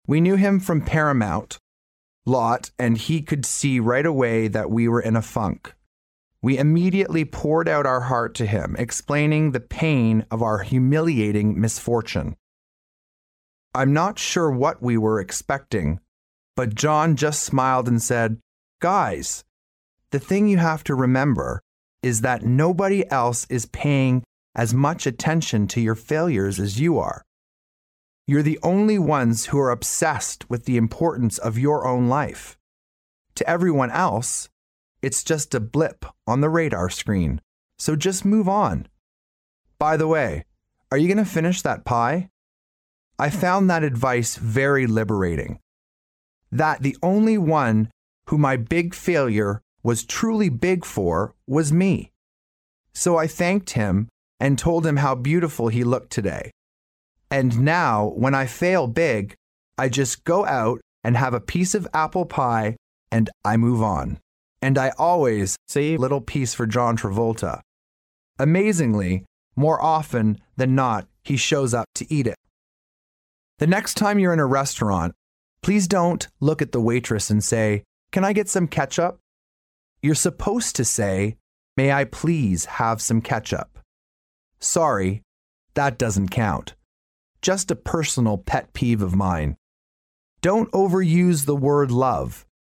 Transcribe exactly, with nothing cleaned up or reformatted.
We knew him from Paramount lot, and he could see right away that we were in a funk. We immediately poured out our heart to him, explaining the pain of our humiliating misfortune. I'm not sure what we were expecting, but John just smiled and said, "Guys, the thing you have to remember is that nobody else is paying as much attention to your failures as you are. You're the only ones who are obsessed with the importance of your own life. To everyone else, it's just a blip on the radar screen, so just move on. By the way, are you going to finish that pie?" I found that advice very liberating. That the only one who my big failure was truly big for was me. So I thanked him and told him how beautiful he looked today. And now, when I fail big, I just go out and have a piece of apple pie and I move on. And I always save a little piece for John Travolta. Amazingly, more often than not, he shows up to eat it. The next time you're in a restaurant, please don't look at the waitress and say, "Can I get some ketchup?" You're supposed to say, "May I please have some ketchup?" Sorry, that doesn't count. Just a personal pet peeve of mine. Don't overuse the word love.